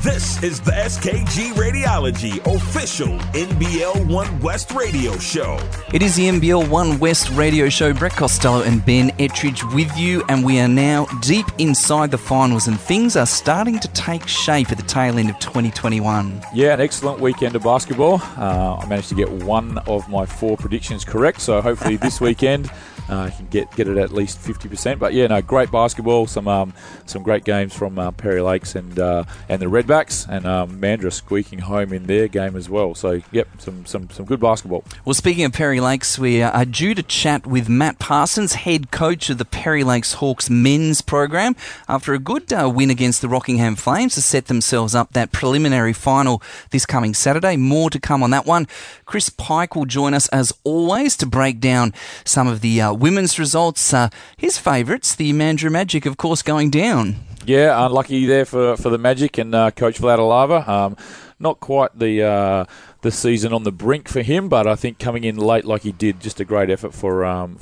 This is the SKG Radiology official NBL One West radio show. It is the NBL One West radio show. Brett Costello and Ben Ettridge with you, and we are now deep inside the finals, and things are starting to take shape at the tail end of 2021. Yeah, an excellent weekend of basketball. I managed to get one of my 4 predictions correct, so hopefully this weekend I can get it at least 50%. But yeah, no, great basketball. Some great games from Perry Lakes and the Redbacks, and Mandurah squeaking home in their game as well. So yep, some good basketball. Well, speaking of Perry Lakes, we are due to chat with Matt Parsons, head coach of the Perry Lakes Hawks men's program, after a good win against the Rockingham Flames to set themselves up that preliminary final this coming Saturday. More to come on that one. Chris Pike will join us as always to break down some of the women's results. His favourites, the Mandurah Magic, of course, going down. Yeah, unlucky there for the Magic and Coach Vlad Alava. Not quite the season on the brink for him, but I think coming in late like he did, just a great effort for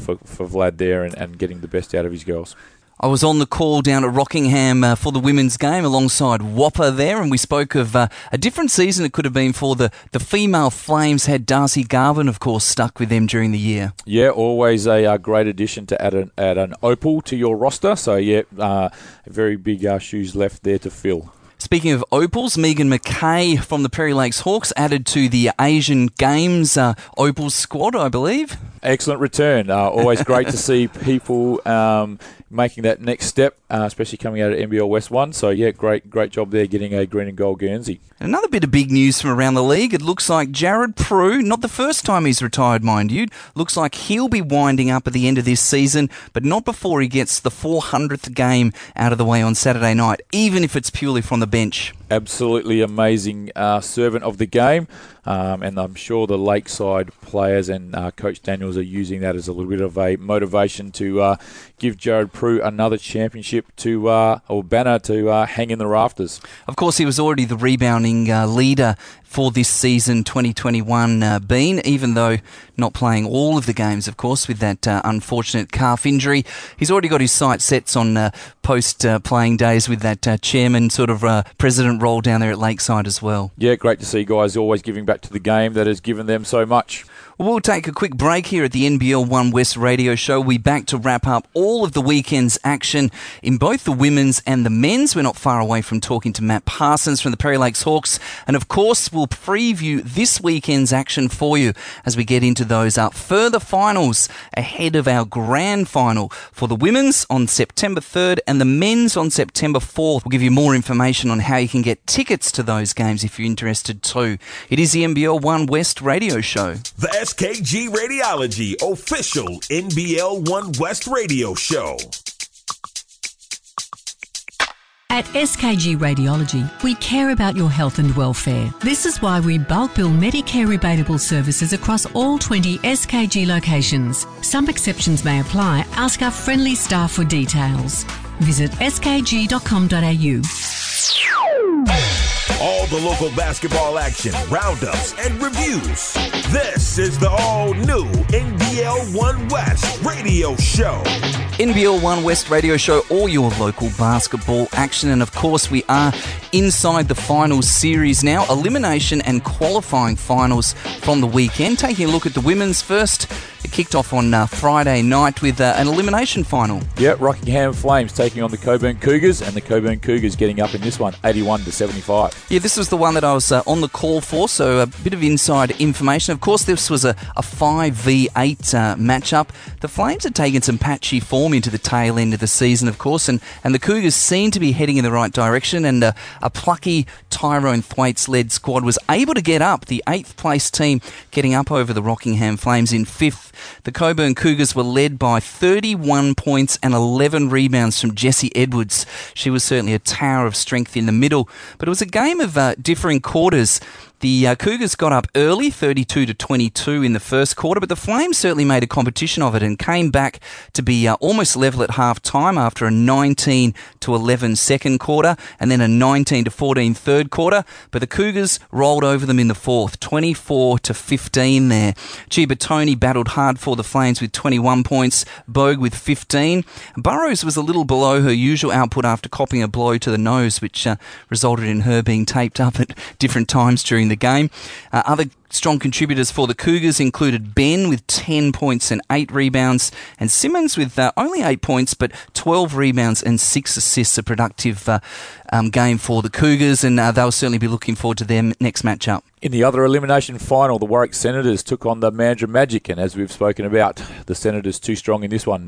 Vlad there and getting the best out of his girls. I was on the call down at Rockingham for the women's game alongside Whopper there, and we spoke of a different season it could have been for the female Flames. Had Darcy Garvin, of course, stuck with them during the year. Yeah, always a great addition to add an opal to your roster. So, yeah, very big shoes left there to fill. Speaking of opals, Megan McKay from the Perry Lakes Hawks added to the Asian Games opals squad, I believe. Excellent return. Always great to see people making that next step, especially coming out of NBL West 1. So, yeah, great job there getting a green and gold Guernsey. Another bit of big news from around the league. It looks like Jared Prue, not the first time he's retired, mind you, looks like he'll be winding up at the end of this season, but not before he gets the 400th game out of the way on Saturday night, even if it's purely from the bench. Absolutely amazing servant of the game, and I'm sure the Lakeside players and Coach Daniels are using that as a little bit of a motivation to give Jared Prue another championship or banner to hang in the rafters. Of course, he was already the rebounding leader for this season 2021 even though not playing all of the games, of course, with that unfortunate calf injury. He's already got his sights set on post-playing days with that chairman sort of president role down there at Lakeside as well. Yeah, great to see guys always giving back to the game that has given them so much. We'll take a quick break here at the NBL One West radio show. We're back to wrap up all of the weekend's action in both the women's and the men's. We're not far away from talking to Matt Parsons from the Perry Lakes Hawks. And of course, we'll preview this weekend's action for you as we get into those further finals ahead of our grand final for the women's on September 3rd and the men's on September 4th. We'll give you more information on how you can get tickets to those games if you're interested too. It is the NBL One West radio show. The SKG Radiology official NBL One West radio show. At SKG Radiology, we care about your health and welfare. This is why we bulk bill Medicare rebatable services across all 20 SKG locations. Some exceptions may apply. Ask our friendly staff for details. Visit skg.com.au. All the local basketball action, roundups, and reviews. This is the all-new NBL One West radio show. NBL One West radio show, all your local basketball action. And of course, we are inside the finals series now. Elimination and qualifying finals from the weekend. Taking a look at the women's first. It kicked off on Friday night with an elimination final. Yeah, Rockingham Flames taking on the Coburn Cougars, and the Coburn Cougars getting up in this one, 81-75. Yeah, this was the one that I was on the call for, so a bit of inside information. Of course, this was a 5v8 matchup. The Flames had taken some patchy form into the tail end of the season, of course, and the Cougars seemed to be heading in the right direction, and a plucky Tyrone Thwaites-led squad was able to get up, the 8th place team getting up over the Rockingham Flames in 5th. The Coburn Cougars were led by 31 points and 11 rebounds from Jessie Edwards. She was certainly a tower of strength in the middle, but it was a game of differing quarters. The Cougars got up early, 32-22 in the first quarter, but the Flames certainly made a competition of it and came back to be almost level at half-time after a 19-11 second quarter and then a 19-14 third quarter. But the Cougars rolled over them in the fourth, 24-15 there. Chibatoni battled hard for the Flames with 21 points, Bogue with 15. Burrows was a little below her usual output after copping a blow to the nose, which resulted in her being taped up at different times during the game. Other strong contributors for the Cougars included Ben with 10 points and 8 rebounds, and Simmons with only 8 points but 12 rebounds and 6 assists. A productive game for the Cougars, and they'll certainly be looking forward to their next matchup. In the other elimination final, the Warwick Senators took on the Mandurah Magic, and as we've spoken about, the Senators too strong in this one,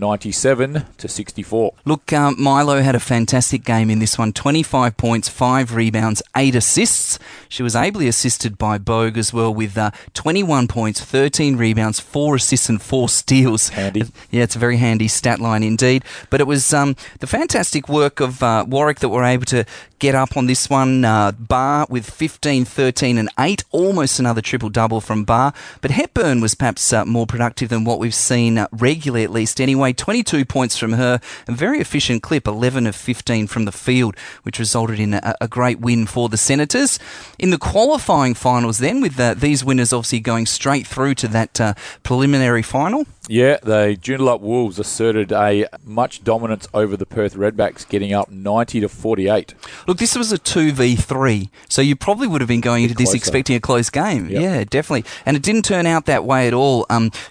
97-64. Look, Milo had a fantastic game in this one, 25 points, 5 rebounds, 8 assists. She was ably assisted by Bogue as well with 21 points, 13 rebounds, 4 assists and 4 steals. Handy. Yeah, it's a very handy stat line indeed. But it was the fantastic work of Warwick that were able to get up on this one. Barr with 15, 13 and 8, almost another triple-double from Barr. But Hepburn was perhaps more productive than what we've seen regularly, at least anyway. 22 points from her, a very efficient clip, 11 of 15 from the field, which resulted in a great win for the Senators. In the qualifying finals then, with these winners obviously going straight through to that preliminary final. Yeah, the Joondalup Wolves asserted a much dominance over the Perth Redbacks, getting up 90-48. Look, this was a 2v3, so you probably would have been going into this expecting a close game. Yep. Yeah, definitely. And it didn't turn out that way at all.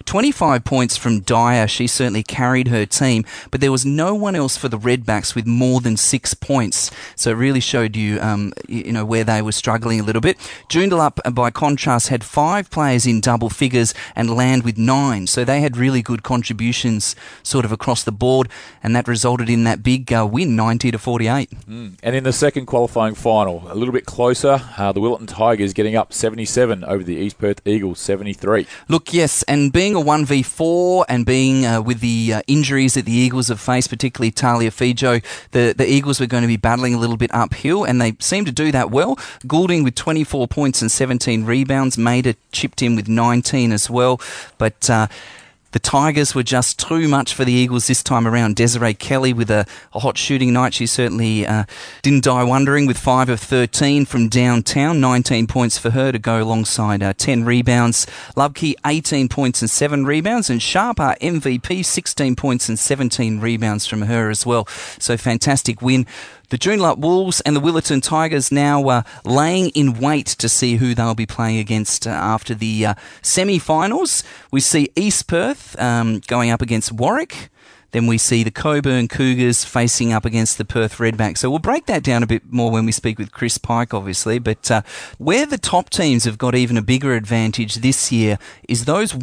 25 points from Dyer. She certainly carried her team, but there was no one else for the Redbacks with more than 6 points. So it really showed you, where they were struggling a little bit. Joondalup, by contrast, had 5 players in double figures and Land with 9. So they had really good contributions sort of across the board, and that resulted in that big win, 90-48. And in the second qualifying final, a little bit closer, the Willetton Tigers getting up 77 over the East Perth Eagles, 73. Look, yes, and being a 1v4 and being with the injuries that the Eagles have faced, particularly Talia Fijo, the Eagles were going to be battling a little bit uphill, and they seemed to do that well. Goulding with 24 points and 17 rebounds, Maida chipped in with 19 as well, but the Tigers were just too much for the Eagles this time around. Desiree Kelly with a hot shooting night. She certainly didn't die wondering with 5 of 13 from downtown. 19 points for her to go alongside 10 rebounds. Lubke, 18 points and 7 rebounds. And Sharp, our MVP, 16 points and 17 rebounds from her as well. So fantastic win. The Joondalup Wolves and the Willetton Tigers now laying in wait to see who they'll be playing against after the semi-finals. We see East Perth going up against Warwick. Then we see the Coburn Cougars facing up against the Perth Redbacks. So we'll break that down a bit more when we speak with Chris Pike, obviously. But where the top teams have got even a bigger advantage this year is those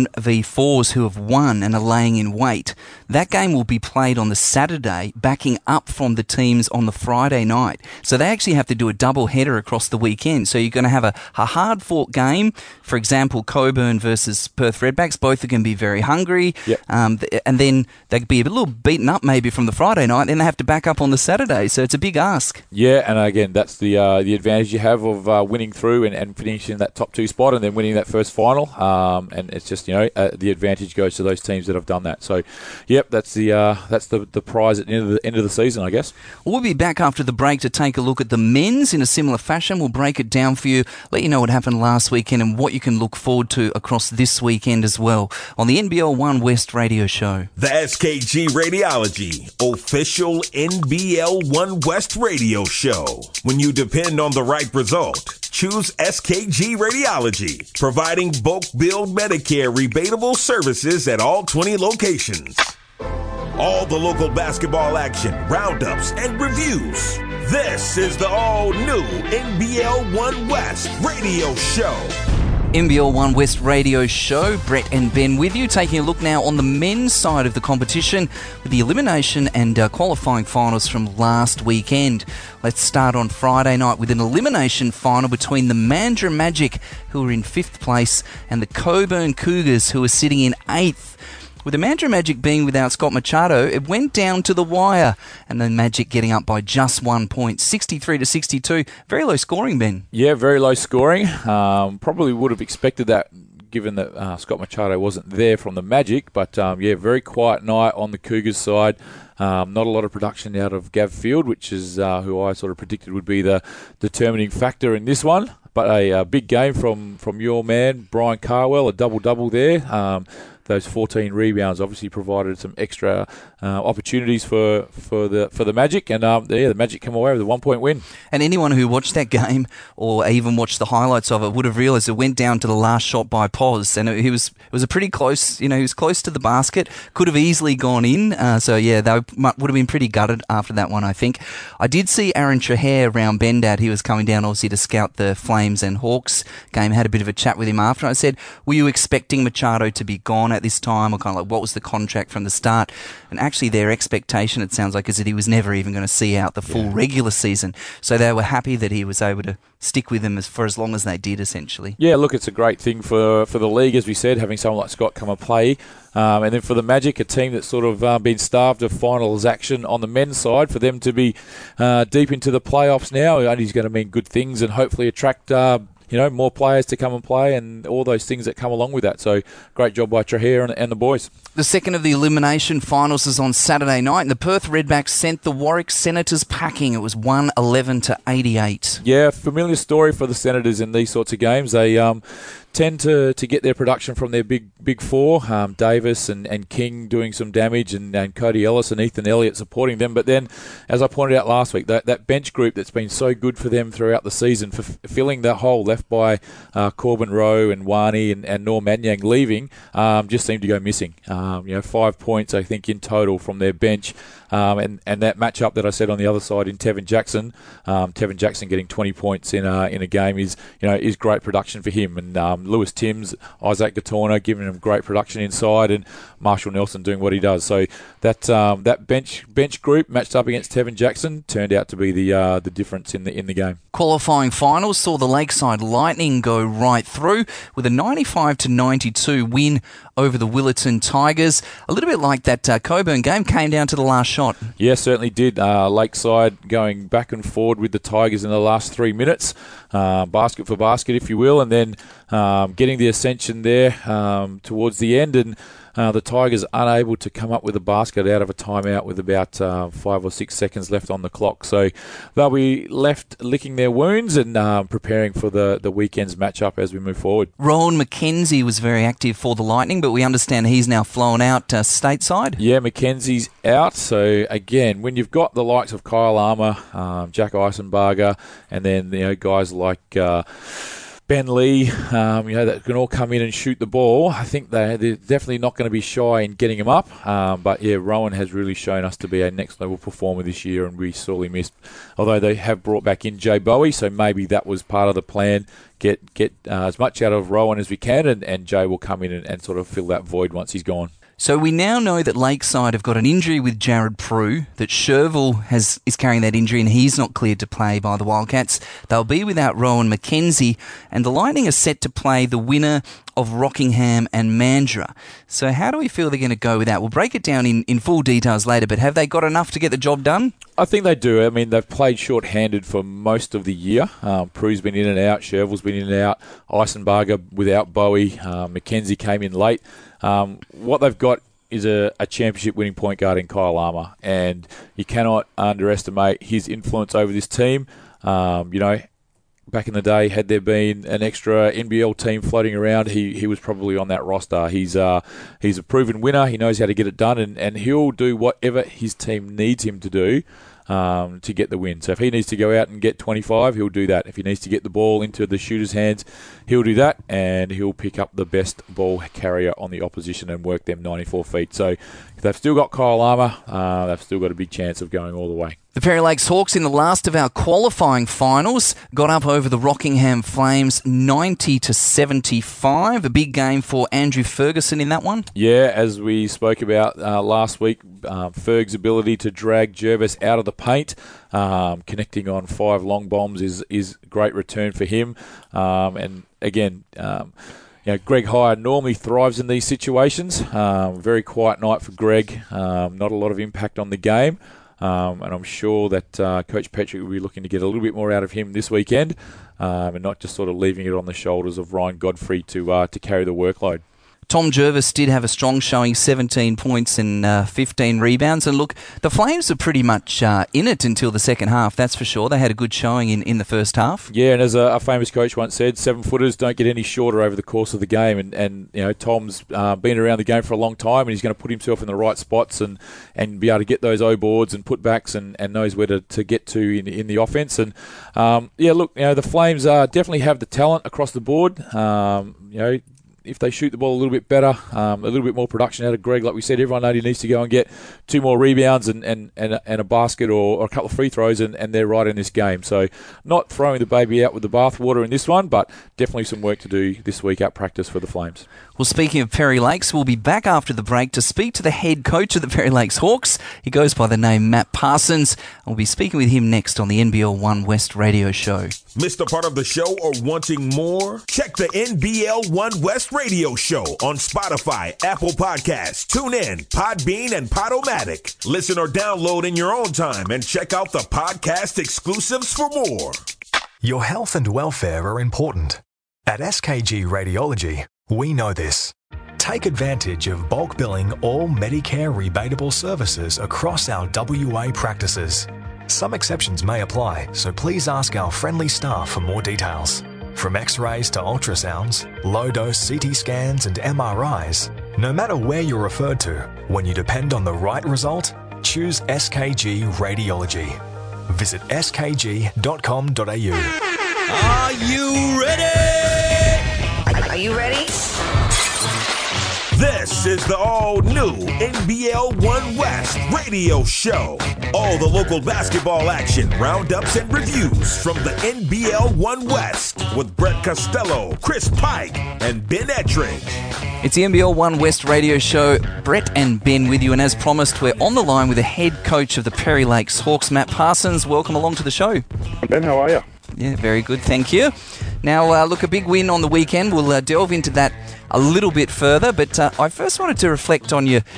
1v4s who have won and are laying in wait. That game will be played on the Saturday, backing up from the teams on the Friday night. So they actually have to do a double header across the weekend. So you're going to have a hard-fought game. For example, Coburn versus Perth Redbacks. Both are going to be very hungry. Yep. And then they could be a little beaten up maybe from the Friday night, then they have to back up on the Saturday. So it's a big ask. Yeah, and again, that's the advantage you have of winning through and finishing that top 2 spot and then winning that first final. And it's just, the advantage goes to those teams that have done that. So, yep, that's the prize at the end of the season, I guess. We'll be back after the break to take a look at the men's in a similar fashion. We'll break it down for you, let you know what happened last weekend and what you can look forward to across this weekend as well on the NBL One West radio show. The SKG Radiology, official NBL One West radio show. When you depend on the right result, choose SKG Radiology, providing bulk billed Medicare rebatable services at all 20 locations. All the local basketball action, roundups, and reviews. This is the all-new NBL One West radio show. NBL One West radio show. Brett and Ben with you, taking a look now on the men's side of the competition with the elimination and qualifying finals from last weekend. Let's start on Friday night with an elimination final between the Mandurah Magic, who are in 5th place, and the Coburn Cougars, who are sitting in 8th. With the Mandurah Magic being without Scott Machado, it went down to the wire, and the Magic getting up by just 1 point, 63-62. Very low scoring, Ben. Yeah, very low scoring. Probably would have expected that, given that Scott Machado wasn't there from the Magic. But, very quiet night on the Cougars side. Not a lot of production out of Gav Field, which is who I sort of predicted would be the determining factor in this one. But a big game from your man, Brian Carwell, a double-double there. Those 14 rebounds obviously provided some extra opportunities for the Magic, and the Magic come away with a 1 point win. And anyone who watched that game or even watched the highlights of it would have realised it went down to the last shot by Pos, and it was a pretty close. He was close to the basket, could have easily gone in. They would have been pretty gutted after that one, I think. I did see Aaron Trahair around Bendad. He was coming down obviously to scout the Flames and Hawks game. Had a bit of a chat with him after. I said, "Were you expecting Machado to be gone at this time, or kind of like what was the contract from the start?" And actually their expectation, it sounds like, is that he was never even going to see out the full regular season. So they were happy that he was able to stick with them for as long as they did, essentially. Yeah, look, it's a great thing for the league, as we said, having someone like Scott come and play. And then for the Magic, a team that's sort of been starved of finals action on the men's side, for them to be deep into the playoffs now, only is going to mean good things and hopefully attract more players to come and play and all those things that come along with that. So great job by Trahair and the boys. The second of the elimination finals is on Saturday night, and the Perth Redbacks sent the Warwick Senators packing. It was 111-88. Yeah, familiar story for the Senators in these sorts of games. They tend to get their production from their big four, Davis and King doing some damage, and Cody Ellis and Ethan Elliott supporting them. But then, as I pointed out last week, that bench group that's been so good for them throughout the season, for filling that hole left by Corbin Rowe and Wani and Norm Manyang leaving, just seemed to go missing. 5 points, I think, in total from their bench. And that matchup that I said on the other side in Tevin Jackson getting 20 points in a game is great production for him. And Lewis Timms, Isaac Gatorna giving him great production inside, and Marshall Nelson doing what he does. So that bench group matched up against Tevin Jackson turned out to be the difference in the game. Qualifying finals saw the Lakeside Lightning go right through with a 95-92 win over the Willetton Tigers. A little bit like that Coburn game, came down to the last shot. Yeah, certainly did. Lakeside going back and forward with the Tigers in the last 3 minutes, basket for basket, if you will, and then getting the ascension there towards the end, and the Tigers unable to come up with a basket out of a timeout with about 5 or 6 seconds left on the clock. So they'll be left licking their wounds and preparing for the weekend's matchup as we move forward. Rowan McKenzie was very active for the Lightning, but we understand he's now flown out stateside. Yeah, McKenzie's out. So again, when you've got the likes of Kyle Armour, Jack Eisenbarger, and then guys like Ben Lee, that can all come in and shoot the ball, I think they're definitely not going to be shy in getting him up. But yeah, Rowan has really shown us to be a next level performer this year, and we sorely missed. Although they have brought back in Jay Bowie, so maybe that was part of the plan. Get as much out of Rowan as we can, and Jay will come in and sort of fill that void once he's gone. So we now know that Lakeside have got an injury with Jared Prue, that Sherville is carrying that injury and he's not cleared to play by the Wildcats. They'll be without Rowan McKenzie, and the Lightning are set to play the winner of Rockingham and Mandurah. So how do we feel they're going to go with that? We'll break it down in full details later, but have they got enough to get the job done? I think they do. I mean, they've played short-handed for most of the year. Prue's been in and out, Sherville's been in and out, Eisenbarger without Bowie, McKenzie came in late. What they've got is a championship winning point guard in Kyle Armour, and you cannot underestimate his influence over this team. Back in the day, had there been an extra NBL team floating around, he was probably on that roster. He's a proven winner. He knows how to get it done, and he'll do whatever his team needs him to do to get the win. So if he needs to go out and get 25, he'll do that. If he needs to get the ball into the shooter's hands, he'll do that, and he'll pick up the best ball carrier on the opposition and work them 94 feet. So if they've still got Kyle Armour, they've still got a big chance of going all the way. The Fairy Lakes Hawks in the last of our qualifying finals got up over the Rockingham Flames 90-75. A big game for Andrew Ferguson in that one. Yeah, as we spoke about last week, Ferg's ability to drag Jervis out of the paint, connecting on 5 long bombs is great return for him. And again, Greg Hire normally thrives in these situations. Very quiet night for Greg. Not a lot of impact on the game. And I'm sure that Coach Petrie will be looking to get a little bit more out of him this weekend, and not just sort of leaving it on the shoulders of Ryan Godfrey to carry the workload. Tom Jervis did have a strong showing, 17 points and 15 rebounds. And look, the Flames were pretty much in it until the second half, that's for sure. They had a good showing in the first half. Yeah, and as a famous coach once said, 7-footers don't get any shorter over the course of the game. And Tom's been around the game for a long time, and he's going to put himself in the right spots and be able to get those O-boards and putbacks and knows where to get to in the offense. And, the Flames definitely have the talent across the board. If they shoot the ball a little bit better, a little bit more production out of Greg, like we said, everyone knows he needs to go and get 2 more rebounds and a basket or a couple of free throws, and they're right in this game. So not throwing the baby out with the bathwater in this one, but definitely some work to do this week at practice for the Flames. Well, speaking of Perry Lakes, we'll be back after the break to speak to the head coach of the Perry Lakes Hawks. He goes by the name Matt Parsons. We'll be speaking with him next on the NBL One West radio show. Missed a part of the show or wanting more? Check the NBL One West radio show on Spotify, Apple Podcasts, TuneIn, Podbean, and Podomatic. Listen or download in your own time and check out the podcast exclusives for more. Your health and welfare are important. At SKG Radiology, we know this. Take advantage of bulk billing all Medicare rebatable services across our WA practices. Some exceptions may apply, so please ask our friendly staff for more details. From X-rays to ultrasounds, low-dose CT scans and MRIs, no matter where you're referred to, when you depend on the right result, choose SKG Radiology. Visit skg.com.au. Are you ready? Are you ready? This is the all-new NBL One West radio show. All the local basketball action, roundups, and reviews from the NBL One West with Brett Costello, Chris Pike, and Ben Ettridge. It's the NBL One West radio show. Brett and Ben with you, and as promised, we're on the line with the head coach of the Perry Lakes Hawks, Matt Parsons. Welcome along to the show. Ben, how are you? Yeah, very good, thank you. Now, look, a big win on the weekend. We'll delve into that a little bit further, but I first wanted to reflect on your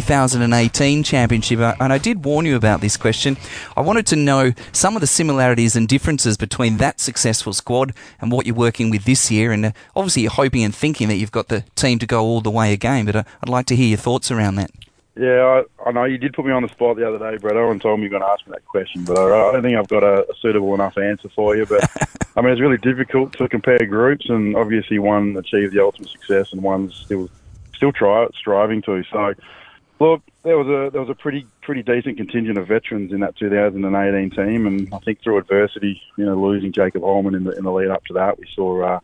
2018 championship, and I did warn you about this question. I wanted to know some of the similarities and differences between that successful squad and what you're working with this year, and obviously you're hoping and thinking that you've got the team to go all the way again, but I'd like to hear your thoughts around that. Yeah, I know you did put me on the spot the other day, Brett, and told me you were going to ask me that question, but I don't think I've got a suitable enough answer for you. But I mean, it's really difficult to compare groups, and obviously one achieved the ultimate success, and one's still striving to. So, look, there was a pretty decent contingent of veterans in that 2018 team, and I think through adversity, losing Jacob Holman in the lead up to that, we saw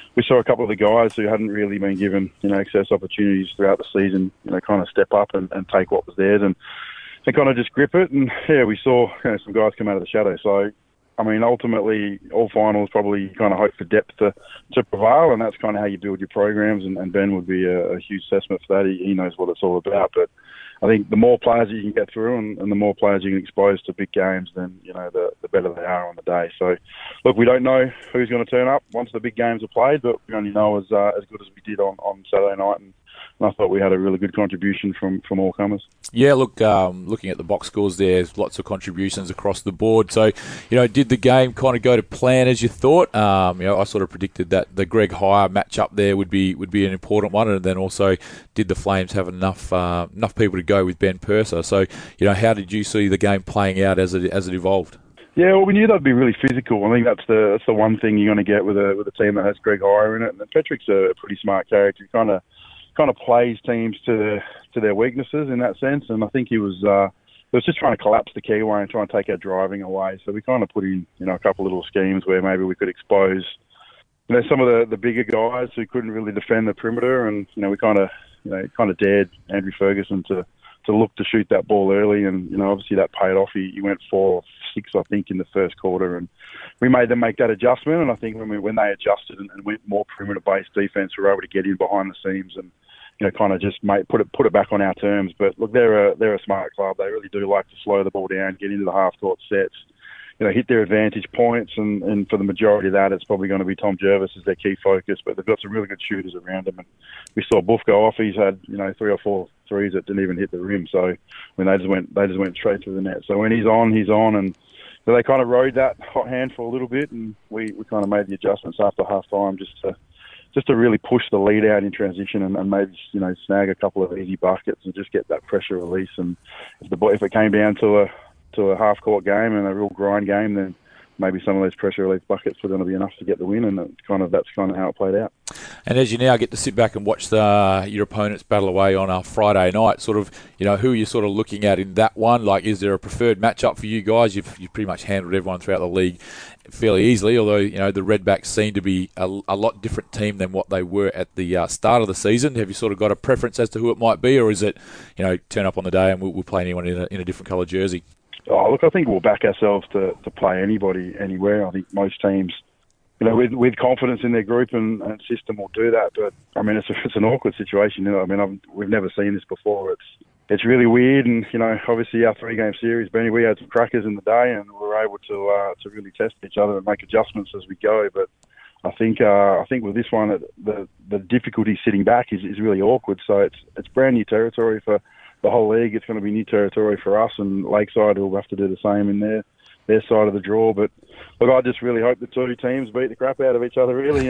a couple of the guys who hadn't really been given, access opportunities throughout the season, kind of step up and take what was theirs and kind of just grip it. And yeah, we saw some guys come out of the shadow. So, I mean, ultimately, all finals probably kind of hope for depth to prevail, and that's kind of how you build your programs. And Ben would be a huge assessment for that. He knows what it's all about. But I think the more players you can get through and the more players you can expose to big games, then, the better they are on the day. So, look, we don't know who's going to turn up once the big games are played, but we only know as good as we did on Saturday night. And I thought we had a really good contribution from all comers. Yeah, look, looking at the box scores, there's lots of contributions across the board. So, did the game kind of go to plan as you thought? I sort of predicted that the Greg Hire matchup there would be an important one, and then also did the Flames have enough people to go with Ben Purser? So, how did you see the game playing out as it evolved? Yeah, well, we knew that'd be really physical. I think that's the one thing you're going to get with a team that has Greg Hire in it. And Patrick's a pretty smart character. He kind of plays teams to their weaknesses in that sense, and I think he was just trying to collapse the Kiwi and trying to take our driving away. So we kind of put in a couple of little schemes where maybe we could expose some of the bigger guys who couldn't really defend the perimeter, and we kind of dared Andrew Ferguson to look to shoot that ball early, and obviously that paid off. He went 4 or 6, I think, in the first quarter, and we made them make that adjustment. And I think when they adjusted and went more perimeter-based defense, we were able to get in behind the seams and kind of just put it back on our terms. But look, they're a smart club. They really do like to slow the ball down, get into the half-court sets, hit their advantage points, and for the majority of that, it's probably going to be Tom Jervis as their key focus. But they've got some really good shooters around them, and we saw Buff go off. He's had 3 or 4 threes that didn't even hit the rim. So when they just went straight through the net. So when he's on, and so they kind of rode that hot hand for a little bit, and we kind of made the adjustments after half time just to really push the lead out in transition and maybe snag a couple of easy buckets and just get that pressure release. And if it came down to a half court game and a real grind game, then maybe some of those pressure relief buckets were going to be enough to get the win, and that's kind of how it played out. And as you now get to sit back and watch your opponents battle away on a Friday night, sort of, who are you sort of looking at in that one? Like, is there a preferred matchup for you guys? You've pretty much handled everyone throughout the league fairly easily, although, the Redbacks seem to be a lot different team than what they were at the start of the season. Have you sort of got a preference as to who it might be, or is it, turn up on the day and we'll play anyone in a different colour jersey? Oh, look, I think we'll back ourselves to play anybody, anywhere. I think most teams, with confidence in their group and system will do that. But, I mean, it's an awkward situation. We've never seen this before. It's really weird. And, obviously our 3-game series, Benny, we had some crackers in the day and we were able to really test each other and make adjustments as we go. But I think with this one, the difficulty sitting back is really awkward. So it's brand new territory for the whole league. It's going to be new territory for us, and Lakeside will have to do the same in their side of the draw. But look, I just really hope the two teams beat the crap out of each other, really,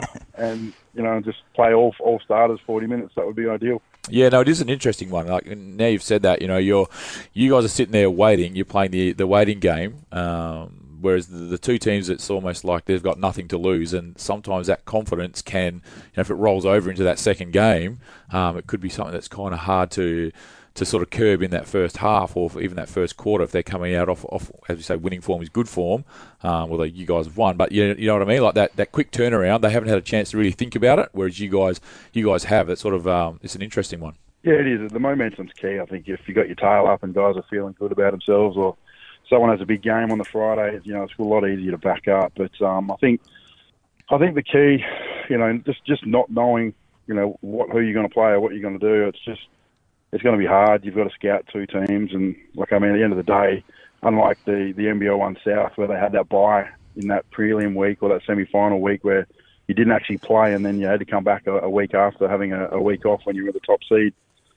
and just play all starters 40 minutes. That would be ideal. Yeah, no, it is an interesting one. Like, now you've said that, you guys are sitting there waiting. You're playing the waiting game. Whereas the two teams, it's almost like they've got nothing to lose, and sometimes that confidence can, if it rolls over into that second game, it could be something that's kind of hard to sort of curb in that first half or even that first quarter if they're coming out off as we say, winning form is good form. Although you guys have won, but you know what I mean, like that quick turnaround, they haven't had a chance to really think about it, whereas you guys have. It's sort of it's an interesting one. Yeah, it is. The momentum's key. I think if you got your tail up and guys are feeling good about themselves, or someone has a big game on the Friday, it's a lot easier to back up. But I think the key, just not knowing, who you're going to play or what you're going to do, it's going to be hard. You've got to scout two teams, and at the end of the day, unlike the NBL 1 South where they had that bye in that prelim week or that semi-final week where you didn't actually play and then you had to come back a week after having a week off when you were the top seed,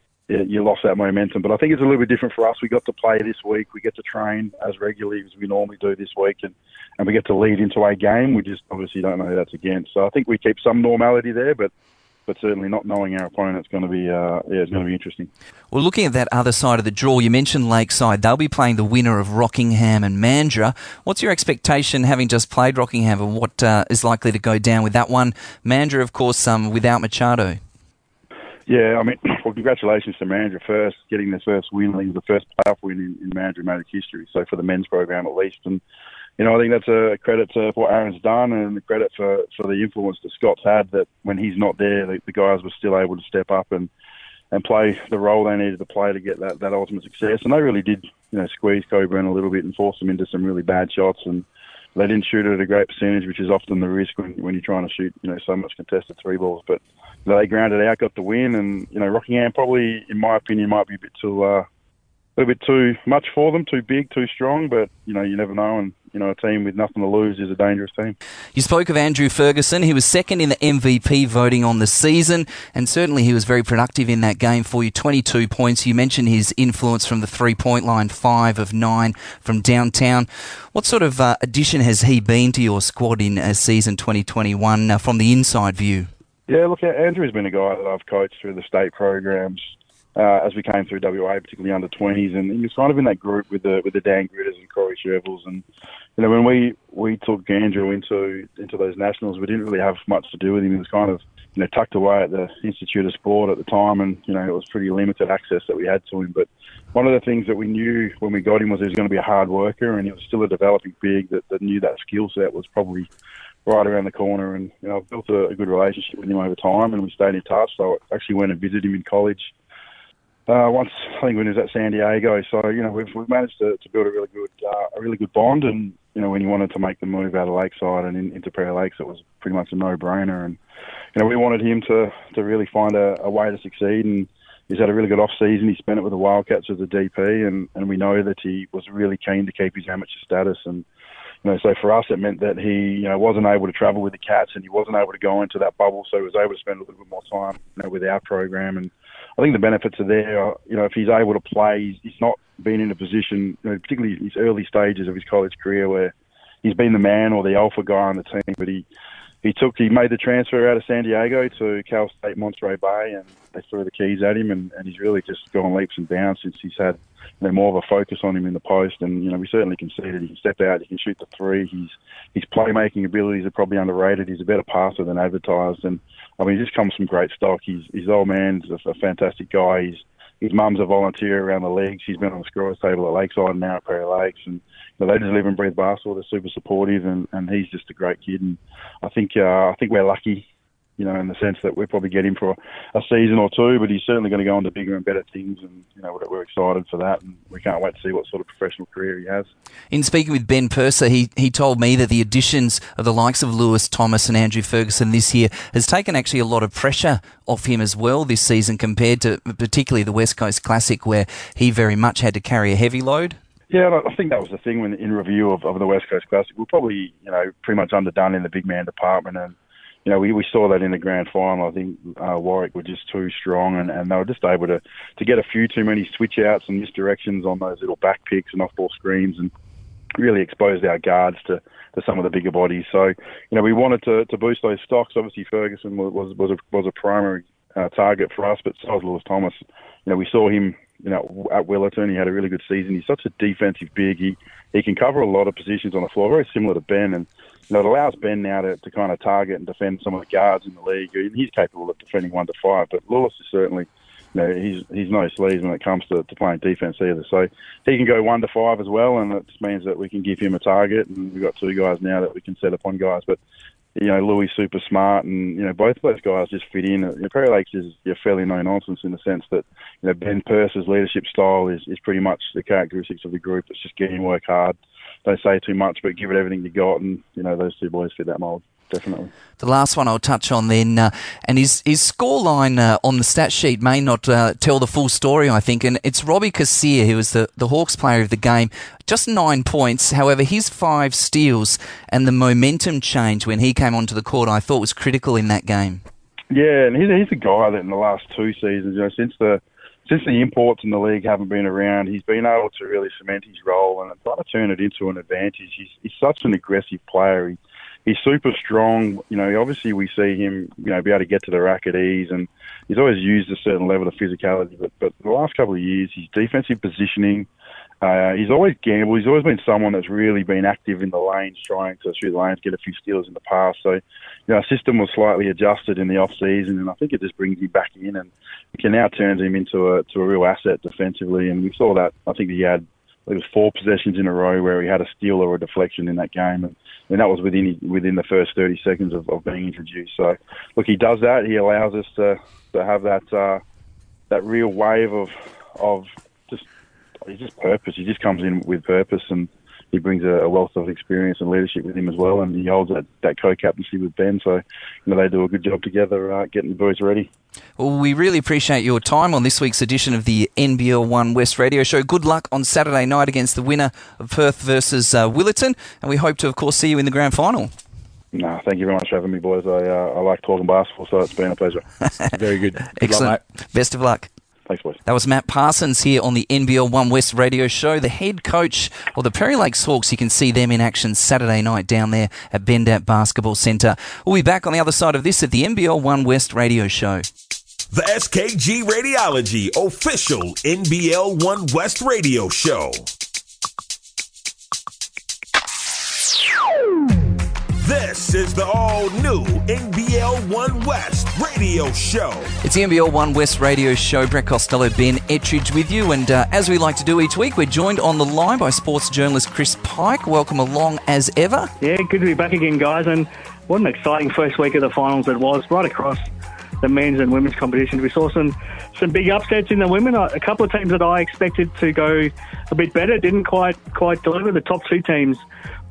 you lost that momentum. But I think it's a little bit different for us. We got to play this week. We get to train as regularly as we normally do this week, and we get to lead into a game. We just obviously don't know who that's against. So I think we keep some normality there, but certainly not knowing our opponent is going to be it's going to be interesting. Well, looking at that other side of the draw, you mentioned Lakeside. They'll be playing the winner of Rockingham and Mandurah. What's your expectation, having just played Rockingham, of what is likely to go down with that one? Mandurah, of course, without Machado. Yeah, well, congratulations to Mandurah first, getting their first win. I think it was the first playoff win in Mandurah history, so for the men's program at least. And I think that's a credit to what Aaron's done, and a credit for the influence that Scott's had, that when he's not there, the guys were still able to step up and play the role they needed to play to get that ultimate success. And they really did, squeeze Coburn a little bit and force them into some really bad shots. And they didn't shoot it at a great percentage, which is often the risk when you're trying to shoot, so much contested 3 balls. But they grounded out, got the win, and Rockingham probably, in my opinion, might be a little bit too much for them, too big, too strong. But you never know, and a team with nothing to lose is a dangerous team. You spoke of Andrew Ferguson. He was second in the MVP voting on the season, and certainly he was very productive in that game for you. 22 points. You mentioned his influence from the 3-point line, 5 of 9 from downtown. What sort of addition has he been to your squad in season 2021 from the inside view? Yeah, look, Andrew's been a guy that I've coached through the state programs as we came through WA, particularly under 20s, and he was kind of in that group with the Dan Gritters and Corey Shervilles. And when we took Andrew into those nationals, we didn't really have much to do with him. He was kind of tucked away at the Institute of Sport at the time, and it was pretty limited access that we had to him. But one of the things that we knew when we got him was he was going to be a hard worker, and he was still a developing big that knew that skill set was probably right around the corner. And I've built a good relationship with him over time, and we stayed in touch. So I actually went and visited him in college once, I think when he was at San Diego. So we've managed to build a really good bond. And when he wanted to make the move out of Lakeside and into Prairie Lakes, it was pretty much a no-brainer. And we wanted him to really find a way to succeed. And he's had a really good off-season. He spent it with the Wildcats as a DP, and we know that he was really keen to keep his amateur status. And so for us, it meant that he wasn't able to travel with the Cats, and he wasn't able to go into that bubble, so he was able to spend a little bit more time with our program. And I think the benefits are there. If he's able to play, he's not been in a position, particularly in his early stages of his college career, where he's been the man or the alpha guy on the team, but he made the transfer out of San Diego to Cal State Monterey Bay, and they threw the keys at him, and he's really just gone leaps and bounds since he's had more of a focus on him in the post. And we certainly can see that he can step out, he can shoot the three. His playmaking abilities are probably underrated. He's a better passer than advertised, and he just comes from great stock. His old man's a fantastic guy. His mum's a volunteer around the leagues. She's been on the scorers table at Lakeside and now at Prairie Lakes, and they just live and breathe basketball. They're super supportive, and he's just a great kid. And I think we're lucky, in the sense that we'll probably get him for a season or two, but he's certainly going to go on to bigger and better things, and we're excited for that, and we can't wait to see what sort of professional career he has. In speaking with Ben Purser, he told me that the additions of the likes of Lewis Thomas and Andrew Ferguson this year has taken actually a lot of pressure off him as well this season, compared to particularly the West Coast Classic, where he very much had to carry a heavy load. Yeah, I think that was the thing when in review of the West Coast Classic. We're probably, pretty much underdone in the big man department, and we saw that in the grand final. I think Warwick were just too strong, and they were just able to get a few too many switch outs and misdirections on those little back picks and off-ball screens, and really exposed our guards to some of the bigger bodies. So, we wanted to boost those stocks. Obviously, Ferguson was a primary target for us, but so was Lewis Thomas. We saw him at Willerton. He had a really good season. He's such a defensive big. He can cover a lot of positions on the floor, very similar to Ben. And it allows Ben now to kind of target and defend some of the guards in the league. He's capable of defending 1 to 5, but Lewis is certainly, he's no sleaze when it comes to playing defense either. So he can go 1 to 5 as well, and it just means that we can give him a target. And we've got 2 guys now that we can set upon guys. But Louis super smart, and both of those guys just fit in. Prairie Lakes is fairly no nonsense in the sense that Ben Purser's leadership style is pretty much the characteristics of the group. It's just getting work hard, don't say too much, but give it everything you got, and those 2 boys fit that mould. Definitely. The last one I'll touch on then, and his scoreline on the stat sheet may not tell the full story, I think, and it's Robbie Kassir, who was the Hawks player of the game. Just 9 points. However, his 5 steals and the momentum change when he came onto the court, I thought was critical in that game. Yeah, and he's a guy that in the last 2 seasons, since the imports in the league haven't been around, he's been able to really cement his role and try to turn it into an advantage. He's such an aggressive player. He's super strong. Obviously we see him, be able to get to the rack at ease, and he's always used a certain level of physicality. But the last couple of years, his defensive positioning, he's always gambled. He's always been someone that's really been active in the lanes, trying to shoot the lanes, get a few steals in the past. So, our system was slightly adjusted in the off season, and I think it just brings him back in, and it can now turn him into a real asset defensively. And we saw that. I think he had, it was 4 possessions in a row where he had a steal or a deflection in that game, and that was within the first 30 seconds of being introduced. So, look, he does that. He allows us to have that real wave of just purpose. He just comes in with purpose, and he brings a wealth of experience and leadership with him as well, and he holds that co-captaincy with Ben. So, they do a good job together getting the boys ready. Well, we really appreciate your time on this week's edition of the NBL One West Radio Show. Good luck on Saturday night against the winner of Perth versus Willerton, and we hope to, of course, see you in the grand final. No, thank you very much for having me, boys. I like talking basketball, so it's been a pleasure. Very good. Excellent. Good luck, mate. Best of luck. Thanks, boys. That was Matt Parsons here on the NBL One West Radio Show, the head coach of the Prairie Lakes Hawks. You can see them in action Saturday night down there at Bendat Basketball Centre. We'll be back on the other side of this at the NBL One West Radio Show. The SKG Radiology official NBL One West Radio Show. This is the all-new NBL One West Radio Show. It's the NBL One West Radio Show. Brett Costello, Ben Ettridge with you. And as we like to do each week, we're joined on the line by sports journalist Chris Pike. Welcome along as ever. Yeah, good to be back again, guys. And what an exciting first week of the finals it was, right across the men's and women's competitions. We saw some big upsets in the women. A couple of teams that I expected to go a bit better didn't quite deliver. The top 2 teams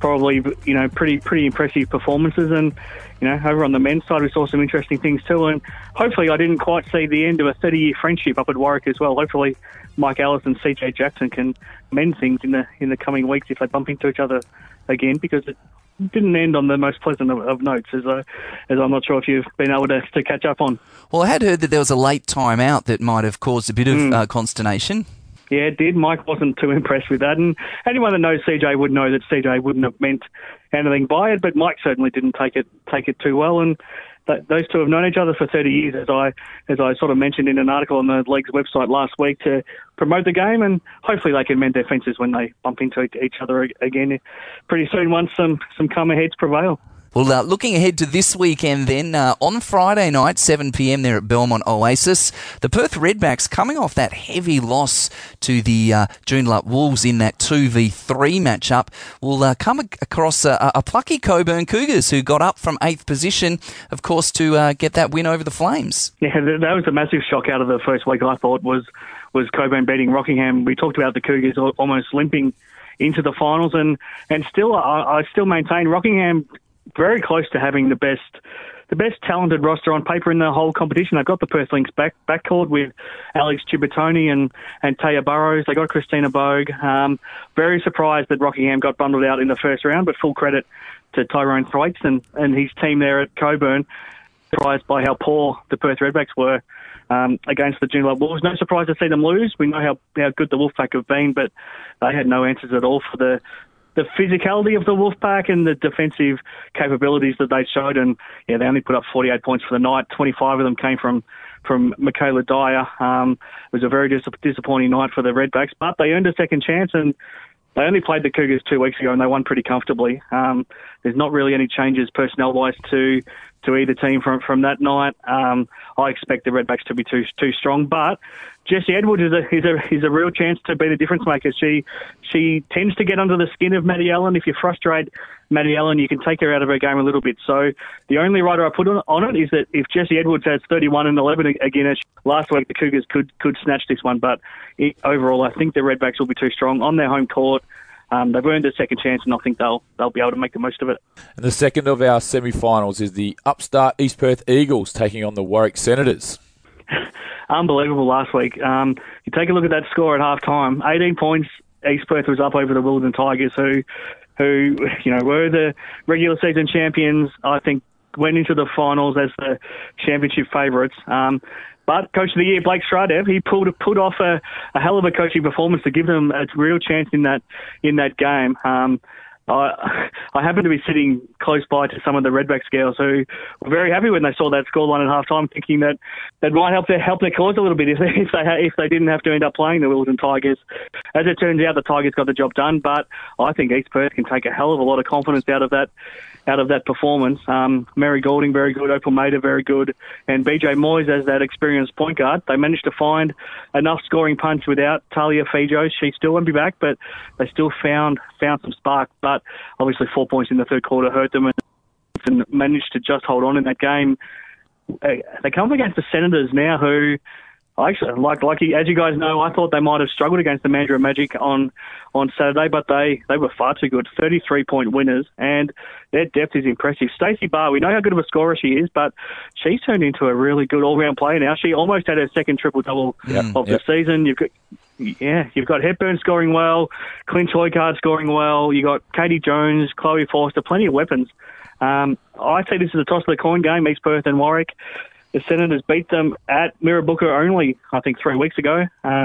probably, pretty impressive performances. And, over on the men's side, we saw some interesting things too. And hopefully I didn't quite see the end of a 30-year friendship up at Warwick as well. Hopefully Mike Ellis and CJ Jackson can mend things in the coming weeks if they bump into each other again, because it didn't end on the most pleasant of notes, as I'm not sure if you've been able to catch up on. Well, I had heard that there was a late timeout that might have caused a bit of consternation. Yeah, it did. Mike wasn't too impressed with that, and anyone that knows CJ would know that CJ wouldn't have meant anything by it, but Mike certainly didn't take it too well, and those two have known each other for 30 years, as I sort of mentioned in an article on the League's website last week, to promote the game, and hopefully they can mend their fences when they bump into each other again pretty soon once some calmer heads prevail. Well, looking ahead to this weekend then, on Friday night, 7 p.m. there at Belmont Oasis, the Perth Redbacks coming off that heavy loss to the Joondalup Wolves in that 2v3 matchup will come across a plucky Coburn Cougars who got up from 8th position, of course, to get that win over the Flames. Yeah, that was a massive shock out of the first week, I thought, was Coburn beating Rockingham. We talked about the Cougars almost limping into the finals, and still, I still maintain Rockingham very close to having the best talented roster on paper in the whole competition. They've got the Perth Lynx backcourt with Alex Chibatoni and Taya Burrows. They got Christina Bogue. Very surprised that Rockingham got bundled out in the first round, but full credit to Tyrone Thwaites and his team there at Coburn. Surprised by how poor the Perth Redbacks were against the Joondalup Wolves. No surprise to see them lose. We know how good the Wolfpack have been, but they had no answers at all for the physicality of the Wolfpack and the defensive capabilities that they showed. And yeah, they only put up 48 points for the night. 25 of them came from Michaela Dyer. It was a very disappointing night for the Redbacks, but they earned a second chance, and they only played the Cougars 2 weeks ago and they won pretty comfortably. There's not really any changes personnel-wise to either team from that night. I expect the Redbacks to be too strong, but Jessie Edwards is a real chance to be the difference maker. She tends to get under the skin of Maddie Allen. If you frustrate Maddie Allen, you can take her out of her game a little bit. So the only rider I put on it is that if Jessie Edwards has 31 and 11 again, last week the Cougars could snatch this one. But overall, I think the Redbacks will be too strong on their home court. They've earned a second chance, and I think they'll be able to make the most of it. And the second of our semi-finals is the upstart East Perth Eagles taking on the Warwick Senators. Unbelievable last week. You take a look at that score at half-time, 18 points. East Perth was up over the Wilden Tigers, who were the regular season champions. I think went into the finals as the championship favourites. But Coach of the Year, Blake Stradev, he put off a hell of a coaching performance to give them a real chance in that game. I happen to be sitting close by to some of the Redbacks girls who were very happy when they saw that scoreline at half-time, thinking that might help their cause a little bit if they didn't have to end up playing the Wilden Tigers. As it turns out, the Tigers got the job done, but I think East Perth can take a hell of a lot of confidence out of that performance. Mary Goulding, very good. Opal Mader, very good. And BJ Moyes as that experienced point guard. They managed to find enough scoring punch without Talia Fejos. She still won't be back, but they still found some spark. But obviously 4 points in the third quarter hurt them and managed to just hold on in that game. They come up against the Senators now, who actually, like as you guys know, I thought they might have struggled against the Mandurah Magic on Saturday, but they were far too good. 33-point winners, and their depth is impressive. Stacey Barr, we know how good of a scorer she is, but she's turned into a really good all-round player now. She almost had her second triple-double of the season. You've got Hepburn scoring well, Clint Hoycard scoring well. You got Katie Jones, Chloe Forster, plenty of weapons. I say this is a toss of the coin game, East Perth and Warwick. The Senators beat them at Mirrabooka only, I think, 3 weeks ago.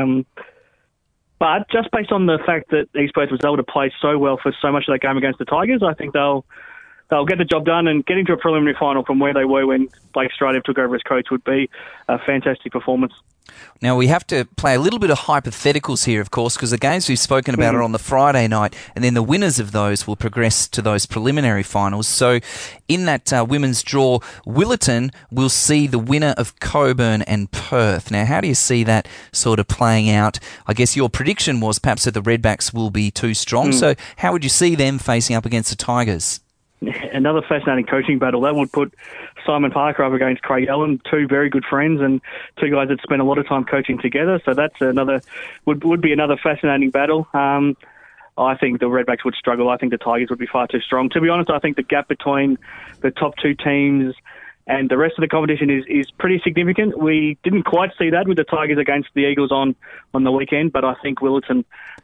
But just based on the fact that East Perth was able to play so well for so much of that game against the Tigers, I think they'll get the job done, and getting to a preliminary final from where they were when Blake Stradev took over as coach would be a fantastic performance. Now, we have to play a little bit of hypotheticals here, of course, because the games we've spoken about are on the Friday night, and then the winners of those will progress to those preliminary finals. So in that women's draw, Willetton will see the winner of Coburn and Perth. Now, how do you see that sort of playing out? I guess your prediction was perhaps that the Redbacks will be too strong. So how would you see them facing up against the Tigers? Another fascinating coaching battle. That would put Simon Parker up against Craig Allen, two very good friends and two guys that spent a lot of time coaching together. So that's would be another fascinating battle. I think the Redbacks would struggle. I think the Tigers would be far too strong. To be honest, I think the gap between the top two teams and the rest of the competition is pretty significant. We didn't quite see that with the Tigers against the Eagles on the weekend, but I think Willetton,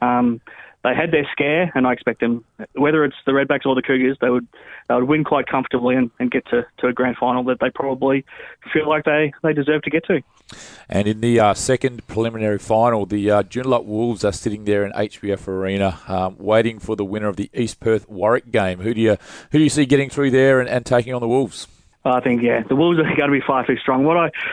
they had their scare, and I expect them, whether it's the Redbacks or the Cougars, they would win quite comfortably and get to a grand final that they probably feel like they deserve to get to. And in the second preliminary final, the Joondalup Wolves are sitting there in HBF Arena, waiting for the winner of the East Perth Warwick game. Who do you see getting through there and taking on the Wolves? I think, the Wolves are going to be far too strong.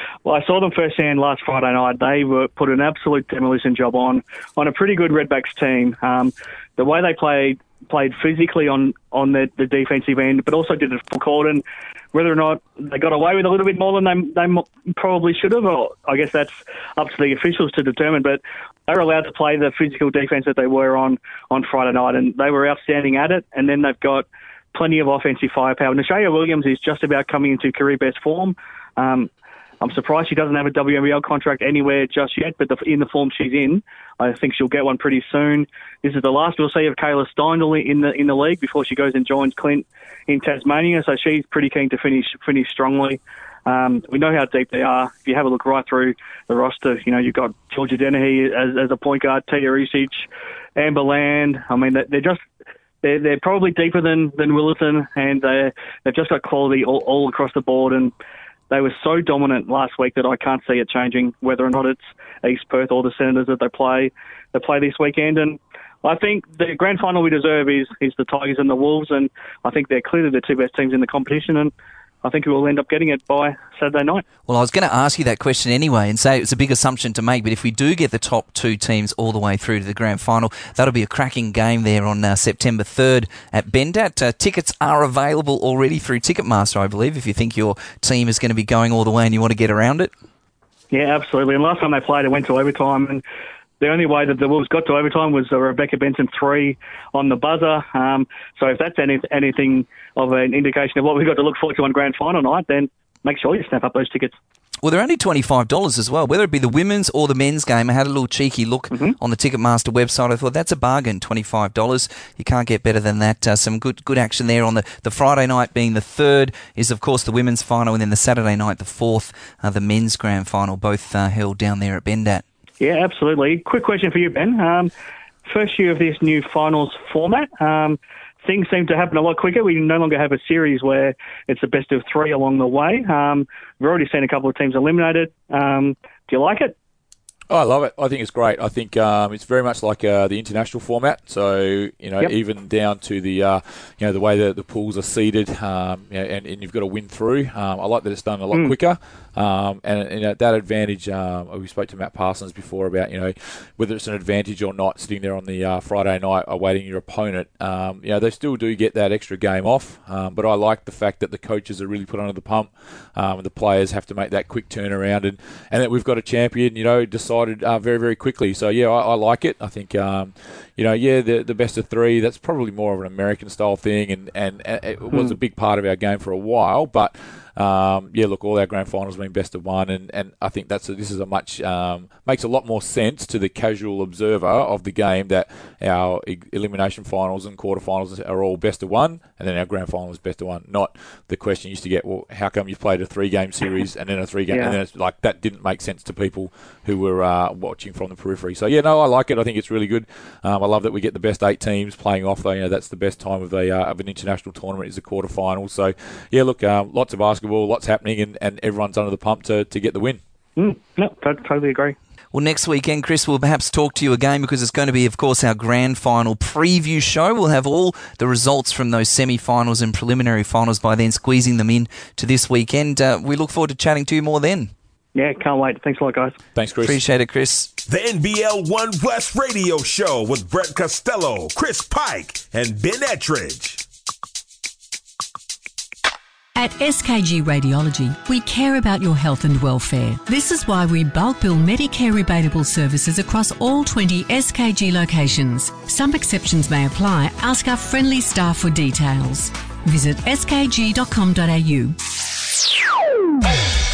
I saw them firsthand last Friday night. They put an absolute demolition job on a pretty good Redbacks team. The way they played physically on the defensive end, but also did it full court, and whether or not they got away with a little bit more than they probably should have, or I guess that's up to the officials to determine, but they were allowed to play the physical defence that they were on Friday night, and they were outstanding at it. And then they've got plenty of offensive firepower. Nashaia Williams is just about coming into career best form. I'm surprised she doesn't have a WNBL contract anywhere just yet, but in the form she's in, I think she'll get one pretty soon. This is the last we'll see of Kayla Steindl in the league before she goes and joins Clint in Tasmania, so she's pretty keen to finish strongly. We know how deep they are. If you have a look right through the roster, you've got Georgia Dennehy as a point guard, Tia Risic, Amber Land. I mean, they're probably deeper than Willetton, and they've just got quality all across the board, and they were so dominant last week that I can't see it changing, whether or not it's East Perth or the Senators that they play this weekend. And I think the grand final we deserve is the Tigers and the Wolves, and I think they're clearly the two best teams in the competition, and I think we will end up getting it by Saturday night. Well, I was going to ask you that question anyway and say it's a big assumption to make, but if we do get the top two teams all the way through to the grand final, that'll be a cracking game there on September 3rd at Bendat. Tickets are available already through Ticketmaster, I believe, if you think your team is going to be going all the way and you want to get around it. Yeah, absolutely. And last time they played, it went to overtime, and the only way that the Wolves got to overtime was a Rebecca Benson 3 on the buzzer. So if that's anything of an indication of what we've got to look forward to on grand final night, then make sure you snap up those tickets. Well, they're only $25 as well, whether it be the women's or the men's game. I had a little cheeky look on the Ticketmaster website. I thought that's a bargain, $25. You can't get better than that. Some good action there on the Friday night being the 3rd is, of course, the women's final, and then the Saturday night, the 4th, the men's grand final, both held down there at Bendat. Yeah, absolutely. Quick question for you, Ben. First year of this new finals format, things seem to happen a lot quicker. We no longer have a series where it's the best of 3 along the way. We've already seen a couple of teams eliminated. Do you like it? Oh, I love it. I think it's great. I think it's very much like the international format. So, even down to the the way the pools are seeded, and you've got to win through. I like that it's done a lot quicker. And that advantage, we spoke to Matt Parsons before about, whether it's an advantage or not, sitting there on the Friday night awaiting your opponent. They still do get that extra game off, but I like the fact that the coaches are really put under the pump, and the players have to make that quick turnaround, and that we've got a champion, decided very, very quickly. So, I like it. I think, the best of 3, that's probably more of an American-style thing, and it was a big part of our game for a while, but all our grand finals have been best of 1, and I think this is a much makes a lot more sense to the casual observer of the game that our elimination finals and quarterfinals are all best of 1, and then our grand final is best of 1. Not the question used to get, well, how come you've played a 3-game series and then a 3-game, and then it's like that didn't make sense to people who were watching from the periphery. So I like it. I think it's really good. I love that we get the best 8 teams playing off. That's the best time of an international tournament is the quarterfinals. So lots of basketball, lots happening, and everyone's under the pump to get the win. No, totally agree. Well, next weekend, Chris, we'll perhaps talk to you again because it's going to be, of course, our grand final preview show. We'll have all the results from those semi-finals and preliminary finals by then, squeezing them in to this weekend. We look forward to chatting to you more then. Yeah, can't wait. Thanks a lot, guys. Thanks, Chris. Appreciate it, Chris. The NBL One West Radio Show with Brett Costello, Chris Pike, and Ben Ettridge. At SKG Radiology, we care about your health and welfare. This is why we bulk bill Medicare rebatable services across all 20 SKG locations. Some exceptions may apply. Ask our friendly staff for details. Visit skg.com.au.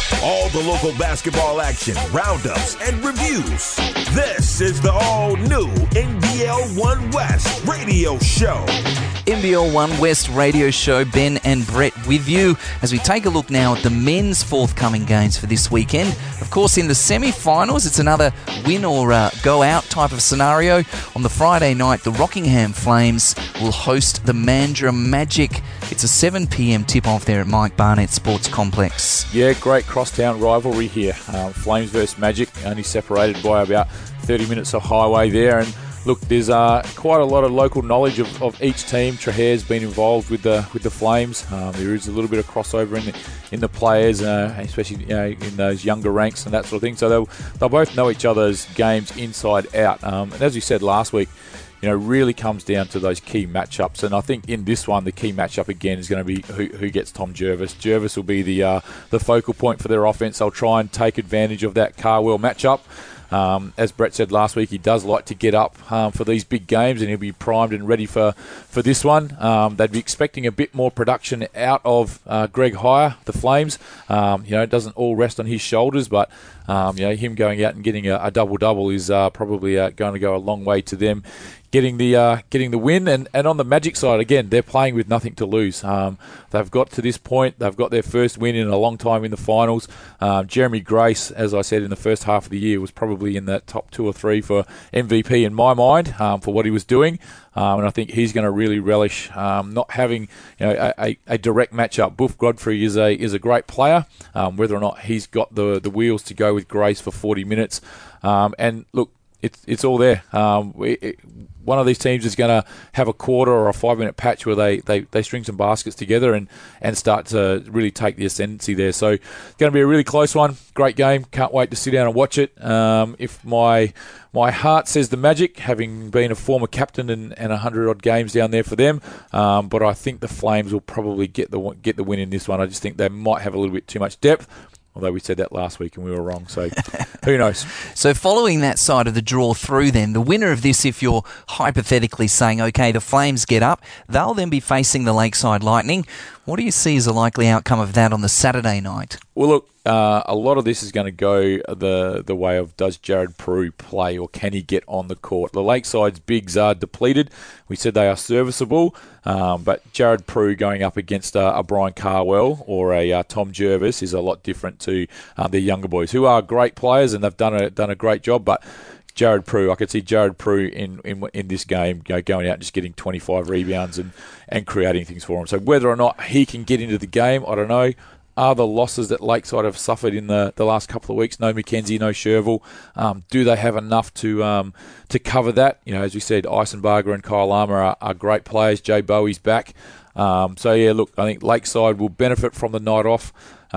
All the local basketball action, roundups, and reviews. This is the all-new NBL One West Radio Show. NBL One West Radio Show, Ben and Brett with you as we take a look now at the men's forthcoming games for this weekend. Of course, in the semi-finals, it's another win or go out type of scenario. On the Friday night, the Rockingham Flames will host the Mandurah Magic. It's a 7 p.m. tip-off there at Mike Barnett Sports Complex. Yeah, great crosstown rivalry here. Flames versus Magic, only separated by about 30 minutes of highway there. And look, there's quite a lot of local knowledge of each team. Trahare's been involved with the Flames. There is a little bit of crossover in the players, especially in those younger ranks and that sort of thing. So they'll both know each other's games inside out. And as we said last week, really comes down to those key matchups. And I think in this one, the key matchup again is going to be who gets Tom Jervis. Jervis will be the focal point for their offense. They'll try and take advantage of that Carwell matchup. As Brett said last week, he does like to get up for these big games, and he'll be primed and ready for this one. They'd be expecting a bit more production out of Greg Hire, the Flames. It doesn't all rest on his shoulders, but him going out and getting a double-double is probably going to go a long way to them getting the win. And on the Magic side, again, they're playing with nothing to lose. They've got to this point. They've got their first win in a long time in the finals. Jeremy Grace, as I said in the first half of the year, was probably in that top 2 or 3 for MVP in my mind for what he was doing. And I think he's going to really relish not having a direct matchup. Boof Godfrey is a great player. Whether or not he's got the wheels to go with Grace for 40 minutes. And look, it's all there. One of these teams is going to have a quarter or a 5-minute patch where they string some baskets together and start to really take the ascendancy there. So it's going to be a really close one. Great game. Can't wait to sit down and watch it. If my heart says the Magic, having been a former captain and 100-odd games down there for them, but I think the Flames will probably get the win in this one. I just think they might have a little bit too much depth. Although we said that last week and we were wrong, so who knows? So following that side of the draw through then, the winner of this, if you're hypothetically saying, okay, the Flames get up, they'll then be facing the Lakeside Lightning. What do you see as a likely outcome of that on the Saturday night? Well, look, a lot of this is going to go the way of does Jared Prue play or can he get on the court? The Lakeside's bigs are depleted. We said they are serviceable, but Jared Prue going up against a Brian Carwell or a Tom Jervis is a lot different to their younger boys, who are great players and they've done a great job, but Jared Prue, I could see Jared Prue in this game going out and just getting 25 rebounds and creating things for him. So whether or not he can get into the game, I don't know. Are the losses that Lakeside have suffered in the last couple of weeks, no McKenzie, no Sherville, do they have enough to cover that? As we said, Eisenbarger and Kyle Armour are great players. Jay Bowie's back. So, yeah, look, I think Lakeside will benefit from the night off.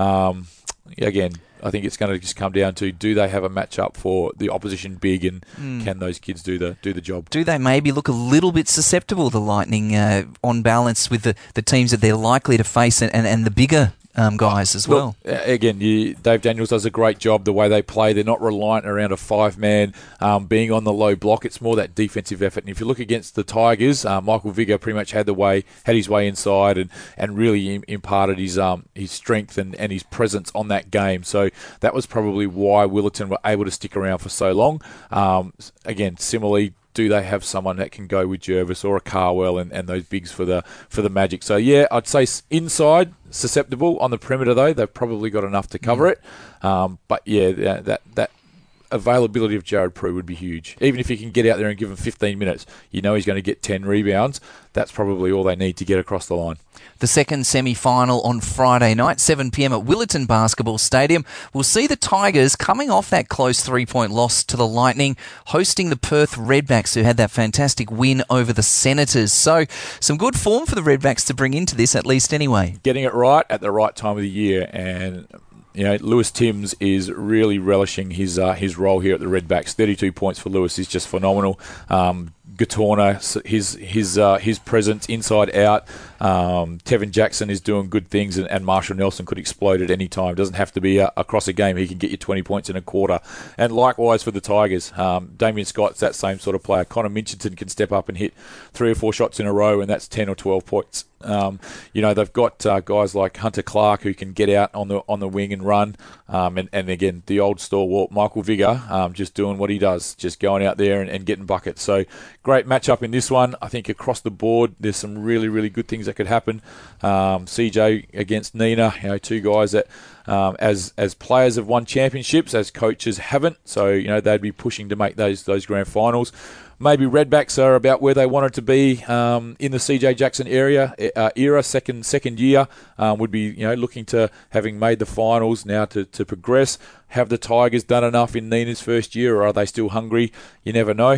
Again, I think it's going to just come down to do they have a matchup for the opposition big and can those kids do the job? Do they maybe look a little bit susceptible, the Lightning, on balance with the teams that they're likely to face and the bigger guys as well? Look, again, Dave Daniels does a great job the way they play. They're not reliant around a 5-man being on the low block. It's more that defensive effort. And if you look against the Tigers, Michael Vigor pretty much had his way inside and really imparted his strength and his presence on that game. So that was probably why Willetton were able to stick around for so long. Again, similarly, do they have someone that can go with Jervis or a Carwell and those bigs for the Magic? So, yeah, I'd say inside, susceptible. On the perimeter, though, they've probably got enough to cover it. But, yeah, that availability of Jared Prue would be huge. Even if you can get out there and give him 15 minutes, he's going to get 10 rebounds. That's probably all they need to get across the line. The second semi-final on Friday night, 7 p.m. at Willetton Basketball Stadium. We'll see the Tigers coming off that close 3-point loss to the Lightning, hosting the Perth Redbacks, who had that fantastic win over the Senators. So some good form for the Redbacks to bring into this, at least anyway. Getting it right at the right time of the year, and Lewis Timms is really relishing his role here at the Redbacks. 32 points for Lewis is just phenomenal. Gatorna, his presence inside out. Tevin Jackson is doing good things, and Marshall Nelson could explode at any time. Doesn't have to be across a game. He can get you 20 points in a quarter. And likewise for the Tigers, Damien Scott's that same sort of player. Connor Minchinson can step up and hit 3 or 4 shots in a row, and that's 10 or 12 points. They've got guys like Hunter Clark who can get out on the wing and run, and again the old stalwart Michael Vigor, just doing what he does, just going out there and getting buckets. So great matchup in this one. I think across the board there's some really, really good things that could happen. CJ against Nina, 2 guys that as players have won championships, as coaches haven't. So they'd be pushing to make those grand finals. Maybe Redbacks are about where they wanted to be in the CJ Jackson era, second year. Would be looking to having made the finals now to progress. Have the Tigers done enough in Nina's first year, or are they still hungry? You never know.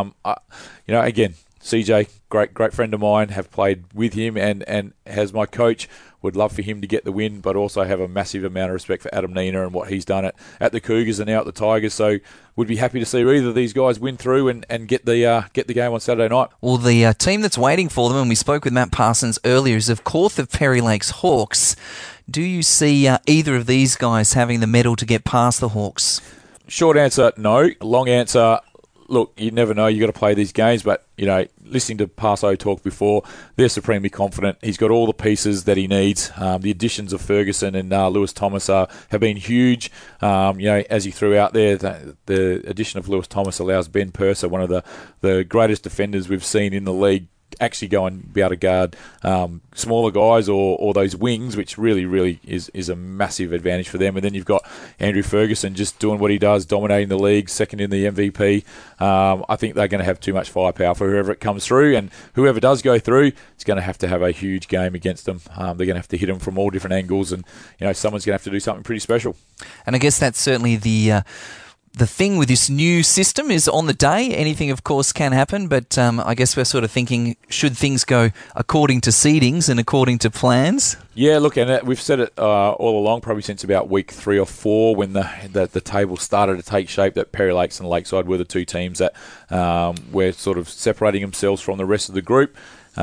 Again, CJ, great friend of mine, have played with him and as my coach. Would love for him to get the win, but also have a massive amount of respect for Adam Nina and what he's done at the Cougars and now at the Tigers. So would be happy to see either of these guys win through and get the game on Saturday night. Well, the team that's waiting for them, and we spoke with Matt Parsons earlier, is of course the Perry Lakes Hawks. Do you see either of these guys having the medal to get past the Hawks? Short answer, no. Long answer, look, you never know. You've got to play these games, but, listening to Parso talk before, they're supremely confident. He's got all the pieces that he needs. The additions of Ferguson and Lewis Thomas have been huge. As he threw out there, the addition of Lewis Thomas allows Ben Purser, one of the greatest defenders we've seen in the league, actually go and be able to guard smaller guys or those wings, which really, really is a massive advantage for them. And then you've got Andrew Ferguson just doing what he does, dominating the league, second in the MVP. I think they're going to have too much firepower for whoever it comes through, and whoever does go through is going to have a huge game against them. They're going to have to hit them from all different angles, and someone's going to have to do something pretty special. And I guess that's certainly the thing with this new system is on the day, anything, of course, can happen, but I guess we're sort of thinking, should things go according to seedings and according to plans? Yeah, look, and we've said it all along, probably since about week 3 or 4, when the table started to take shape, that Perry Lakes and Lakeside were the 2 teams that were sort of separating themselves from the rest of the group.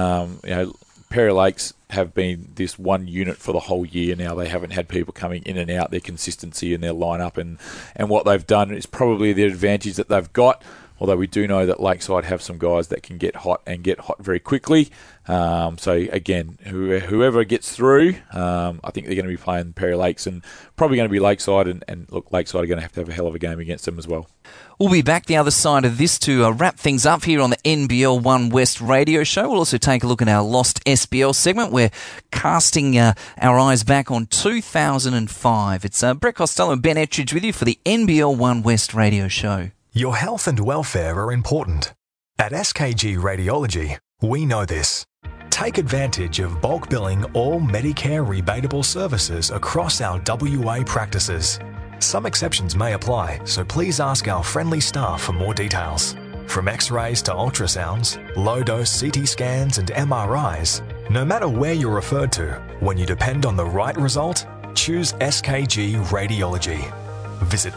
Perry Lakes have been this one unit for the whole year now. They haven't had people coming in and out. Their consistency in their lineup and what they've done is probably the advantage that they've got, although we do know that Lakeside have some guys that can get hot very quickly. So again, whoever gets through, I think they're going to be playing Perry Lakes and probably going to be Lakeside, and look, Lakeside are going to have a hell of a game against them as well. We'll be back the other side of this to wrap things up here on the NBL One West radio show. We'll also take a look at our Lost SBL segment. We're casting our eyes back on 2005. It's Brett Costello and Ben Ettridge with you for the NBL One West radio show. Your health and welfare are important. At SKG Radiology, we know this. Take advantage of bulk billing all Medicare rebatable services across our WA practices. Some exceptions may apply, so please ask our friendly staff for more details. From X-rays to ultrasounds, low-dose CT scans and MRIs, no matter where you're referred to, when you depend on the right result, choose SKG Radiology. Visit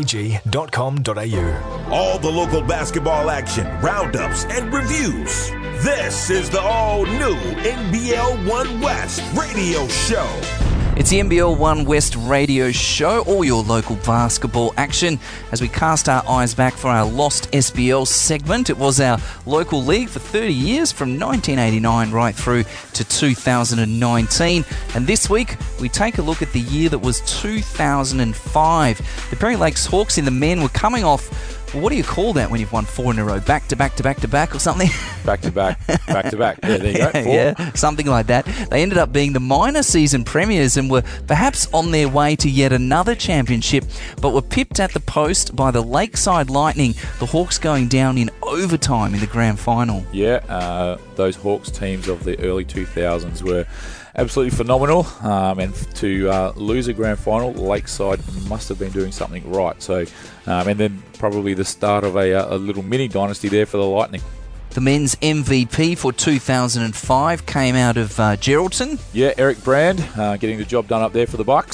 skg.com.au. All the local basketball action, roundups, and reviews. This is the all-new NBL One West radio show. It's the NBL One West radio show, all your local basketball action. As we cast our eyes back for our Lost SBL segment, it was our local league for 30 years, from 1989 right through to 2019. And this week, we take a look at the year that was 2005. The Perry Lakes Hawks in the men were coming off, well, what do you call that when you've won 4 in a row? Back to back to back to back or something? Back to back, back to back. Yeah, there you go. 4. Yeah, something like that. They ended up being the minor season premiers and were perhaps on their way to yet another championship, but were pipped at the post by the Lakeside Lightning, the Hawks going down in overtime in the grand final. Yeah, those Hawks teams of the early 2000s were absolutely phenomenal, and to lose a grand final, Lakeside must have been doing something right. So, and then probably the start of a little mini dynasty there for the Lightning. The men's MVP for 2005 came out of Geraldton. Yeah, Eric Brand getting the job done up there for the Bucks.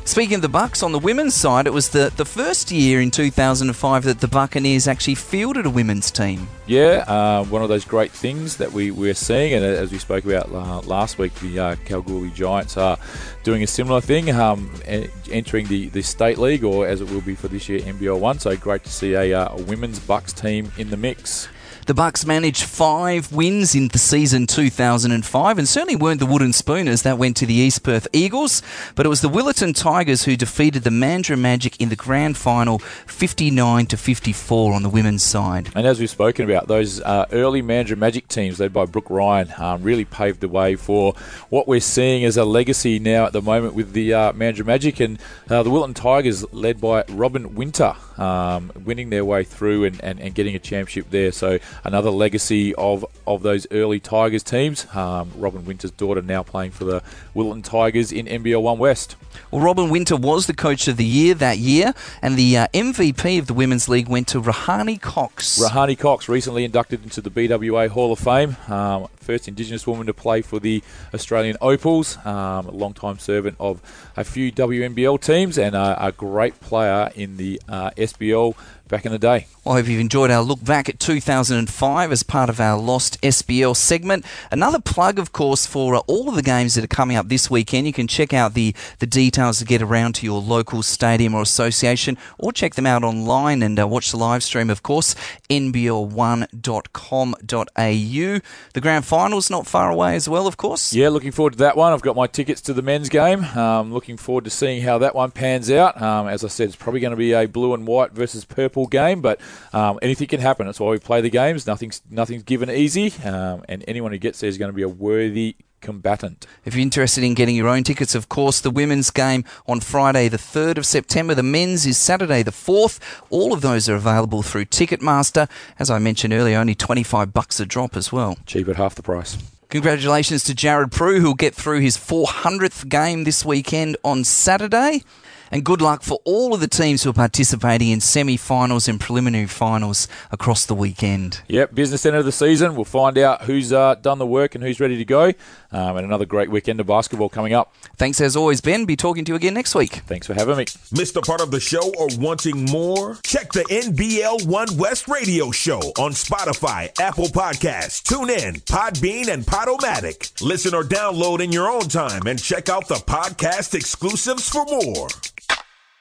Speaking of the Bucks, on the women's side, it was the first year in 2005 that the Buccaneers actually fielded a women's team. Yeah, one of those great things that we're seeing, and as we spoke about last week, the Kalgoorlie Giants are doing a similar thing, entering the State League, or as it will be for this year, NBL 1. So great to see a women's Bucks team in the mix. The Bucks managed 5 wins in the season 2005 and certainly weren't the Wooden Spooners. That went to the East Perth Eagles, but it was the Willetton Tigers who defeated the Mandurah Magic in the grand final 59-54 on the women's side. And as we've spoken about, those early Mandurah Magic teams led by Brooke Ryan really paved the way for what we're seeing as a legacy now at the moment with the Mandurah Magic, and the Willetton Tigers led by Robin Winter winning their way through and getting a championship there. So another legacy of those early Tigers teams. Robin Winter's daughter now playing for the Willetton Tigers in NBL 1 West. Well, Robin Winter was the Coach of the Year that year, and the MVP of the Women's League went to Rahani Cox. Rahani Cox, recently inducted into the BWA Hall of Fame. First Indigenous woman to play for the Australian Opals. A long-time servant of a few WNBL teams, and a great player in the SBL back in the day. Well, I hope you've enjoyed our look back at 2005 as part of our Lost SBL segment. Another plug, of course, for all of the games that are coming up this weekend. You can check out the details to get around to your local stadium or association, or check them out online and watch the live stream, of course, nbl1.com.au. The grand final's not far away as well, of course. Yeah, looking forward to that one. I've got my tickets to the men's game. Looking forward to seeing how that one pans out. As I said, it's probably going to be a blue and white versus purple game, but anything can happen. That's why we play the games. Nothing's given easy, and anyone who gets there is going to be a worthy combatant. If you're interested in getting your own tickets, of course, the women's game on Friday the 3rd of September. The men's is Saturday the 4th. All of those are available through Ticketmaster. As I mentioned earlier, only $25 a drop as well. Cheap at half the price. Congratulations to Jared Prue, who'll get through his 400th game this weekend on Saturday. And good luck for all of the teams who are participating in semi-finals and preliminary finals across the weekend. Yep, business end of the season. We'll find out who's done the work and who's ready to go. And another great weekend of basketball coming up. Thanks as always, Ben. Be talking to you again next week. Thanks for having me. Missed a part of the show or wanting more? Check the NBL 1 West Radio Show on Spotify, Apple Podcasts, TuneIn, Podbean, and Podomatic. Listen or download in your own time and check out the podcast exclusives for more.